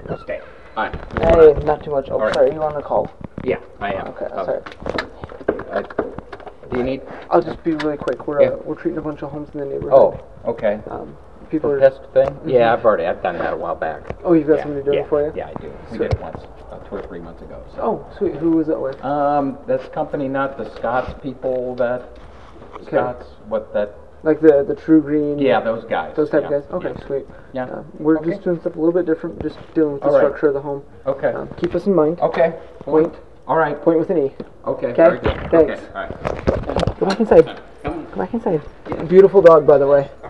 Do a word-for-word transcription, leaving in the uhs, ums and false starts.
Stay. Hi. Hey, not too much. Oh, right. sorry, you on the call? Yeah, I am. Okay, Uh, sorry. uh, do you need? I'll just be really quick. We're Yeah. uh, we're treating a bunch of homes in the neighborhood. Oh, okay. Um, people For are. pest thing? Mhm. Yeah, I've already. I've done that a while back. Oh, you've got yeah, somebody doing yeah, it for you? Yeah, I do. We Sweet. did it once, about two or three months ago. So. Oh, sweet. Who was it with? Um, this company, not the Scots people. That Okay. Scots. What that? Like the the True Green. Yeah, those guys. Those type yeah. of guys. Okay, yeah. sweet. Yeah. Uh, we're Okay. just doing stuff a little bit different. Just dealing with the All right. structure of the home. Okay. Um, keep us in mind. Okay. Point. All right. Point with an E. Okay. Okay? Very good. Thanks. Okay. All right. Go back inside. Come on. Go back inside. Beautiful dog, by the way.